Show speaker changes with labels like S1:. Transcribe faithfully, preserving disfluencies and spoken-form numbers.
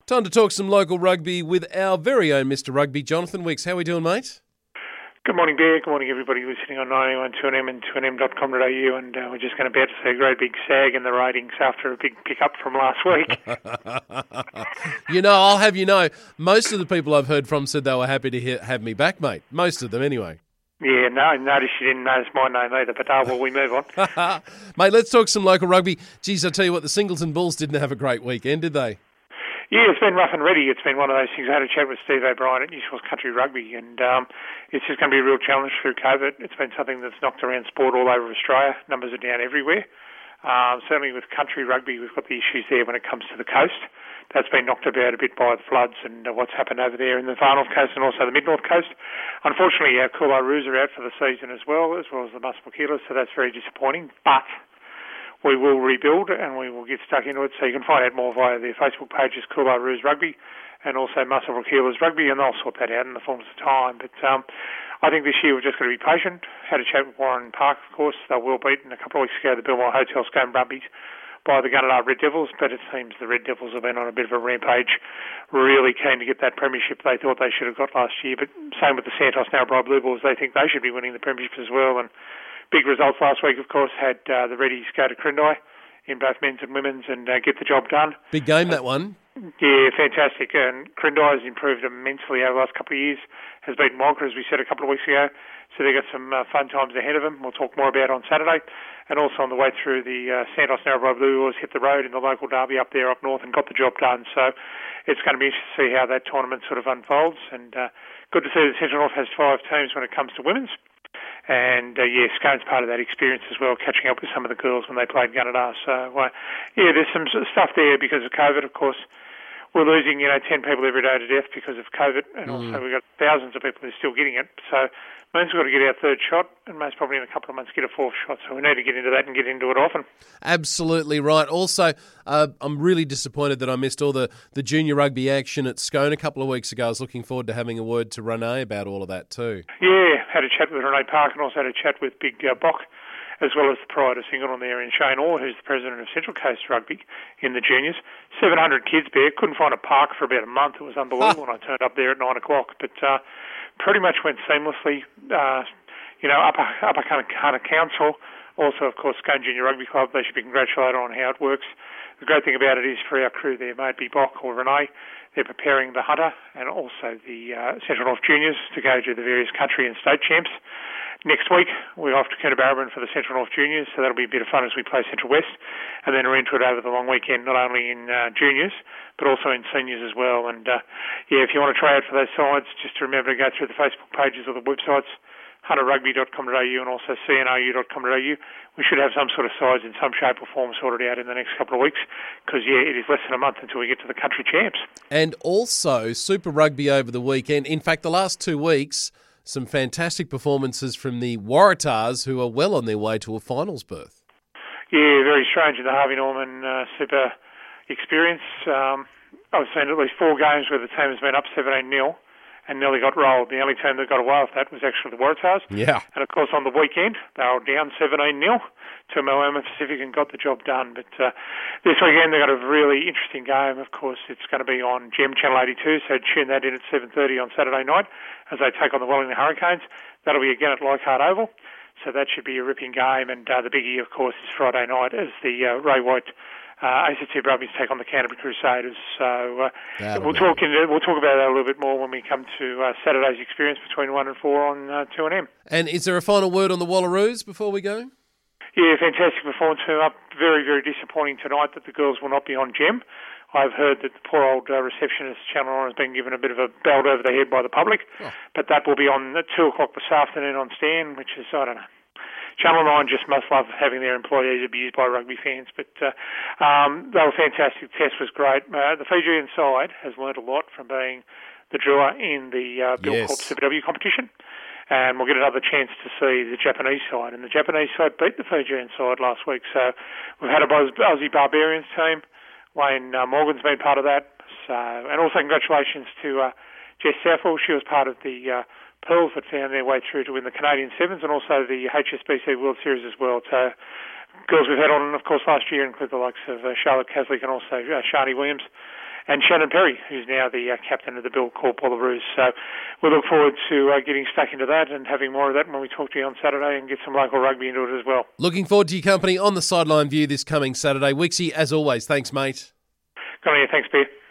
S1: Time to talk some local rugby with our very own Mister Rugby, Jonathan Wicks. How are we doing, mate?
S2: Good morning, Bear. Good morning, everybody listening on ninety-one two N M and two N M dot com dot a u. And uh, we're just going to be able to see a great big sag in the ratings after a big pick-up from last week.
S1: You know, I'll have you know, most of the people I've heard from said they were happy to hear, have me back, mate. Most of them, anyway.
S2: Yeah, no, notice you didn't notice my name either, but uh, well, we move on.
S1: Mate, let's talk some local rugby. Geez, I tell you what, the Singleton Bulls didn't have a great weekend, did they?
S2: Yeah, it's been rough and ready. It's been one of those things. I had a chat with Steve O'Brien at New South Wales Country Rugby, and um, it's just going to be a real challenge through COVID. It's been something that's knocked around sport all over Australia. Numbers are down everywhere. Um, certainly with country rugby, we've got the issues there when it comes to the coast. That's been knocked about a bit by the floods and uh, what's happened over there in the Far North Coast and also the Mid North Coast. Unfortunately, our Coolarroos are out for the season as well, as well as the Muswellkeelers, so that's very disappointing. But we will rebuild and we will get stuck into it. So you can find out more via their Facebook pages, Coolarroos Rugby, and also Muswellkeelers Rugby, and they'll sort that out in the fullness of time. But um, I think this year we're just going to be patient. Had a chat with Warren Park, of course. They were beaten a couple of weeks ago, the Bilmore Hotel Scone Brumbies, by the Gunnedah Red Devils, but it seems the Red Devils have been on a bit of a rampage, really keen to get that premiership they thought they should have got last year. But same with the Santos Narrabri Blue Bulls, they think they should be winning the premiership as well. And big results last week, of course, had uh, the Reddies go to Crindai in both men's and women's and uh, get the job done.
S1: Big game, that one.
S2: Yeah, fantastic. And Crindai has improved immensely over the last couple of years, has beaten Wonka, as we said a couple of weeks ago. So they've got some uh, fun times ahead of them. We'll talk more about it on Saturday. And also on the way through, the uh, Santos Narrabri Blue Bulls hit the road in the local derby up there up north and got the job done. So it's going to be interesting to see how that tournament sort of unfolds. And uh, good to see that Central North has five teams when it comes to women's. And, uh, yeah, Scone's part of that experience as well, catching up with some of the girls when they played Gunnedah. So, uh, yeah, there's some stuff there because of COVID, of course. We're losing, you know, ten people every day to death because of COVID, and mm. also we've got thousands of people who are still getting it. So means we've got to get our third shot, and most probably in a couple of months get a fourth shot. So we need to get into that and get into it often.
S1: Absolutely right. Also, uh, I'm really disappointed that I missed all the, the junior rugby action at Scone a couple of weeks ago. I was looking forward to having a word to Renee about all of that too.
S2: Yeah, had a chat with Renee Park and also had a chat with Big uh, Bock, as well as the pride of Singleton there in Shane Orr, who's the president of Central Coast Rugby in the juniors. seven hundred kids there. Couldn't find a park for about a month. It was unbelievable when I turned up there at nine o'clock. But uh, pretty much went seamlessly. Uh, you know, Upper, upper Hunter Council, also, of course, Scone Junior Rugby Club, they should be congratulated on how it works. The great thing about it is for our crew there, may it be Bock or Renee, they're preparing the Hunter and also the uh, Central North Juniors to go to the various country and state champs. Next week, we're off to Coonabarabran for the Central North Juniors, so that'll be a bit of fun as we play Central West. And then we're into it over the long weekend, not only in uh, juniors, but also in seniors as well. And, uh, yeah, if you want to try out for those sides, just to remember to go through the Facebook pages or the websites, hunter rugby dot com dot a u and also c n o u dot com dot a u. We should have some sort of sides in some shape or form sorted out in the next couple of weeks because, yeah, it is less than a month until we get to the country champs.
S1: And also Super Rugby over the weekend. In fact, the last two weeks, some fantastic performances from the Waratahs, who are well on their way to a finals berth.
S2: Yeah, very strange in the Harvey Norman uh, Super experience. Um, I've seen at least four games where the team has been up seventeen nil and nearly got rolled. The only team that got away with that was actually the Waratahs.
S1: Yeah.
S2: And, of course, on the weekend, they were down seventeen nil to Moama Pacific and got the job done. But uh, this weekend they've got a really interesting game. Of course, it's going to be on Gem Channel eighty-two, so tune that in at seven thirty on Saturday night as they take on the Wellington Hurricanes. That'll be again at Leichhardt Oval, so that should be a ripping game. And uh, the biggie, of course, is Friday night as the uh, Ray White uh, A C T Brumbies take on the Canterbury Crusaders. So uh, we'll talk into, we'll talk about that a little bit more when we come to uh, Saturday's experience between one and four on uh, two N M.
S1: And is there a final word on the Wallaroos before we go?
S2: Yeah, fantastic performance from up. Very, very disappointing tonight that the girls will not be on Gem. I've heard that the poor old uh, receptionist, Channel nine, has been given a bit of a belt over the head by the public, oh. but that will be on at two o'clock this afternoon on Stan, which is, I don't know. Channel nine just must love having their employees abused by rugby fans, but uh, um, they were fantastic. The test was great. Uh, the Fijian side has learnt a lot from being the drawer in the uh, Bill
S1: yes.
S2: Corp Super W competition. And we'll get another chance to see the Japanese side. And the Japanese side beat the Fijian side last week. So we've had a Aussie Barbarians team. Wayne uh, Morgan's been part of that. So, and also congratulations to uh, Jess Southall. She was part of the uh, Pearls that found their way through to win the Canadian Sevens and also the H S B C World Series as well. So girls we've had on, of course, last year include the likes of uh, Charlotte Caslick and also uh, Shani Williams. and Shannon Perry, who's now the uh, captain of the Bill Corp Wallaroos. So we look forward to uh, getting stuck into that and having more of that when we talk to you on Saturday and get some local rugby into it as well.
S1: Looking forward to your company on the Sideline View this coming Saturday. Wixie, as always, thanks, mate.
S2: Come on here, thanks, Bear.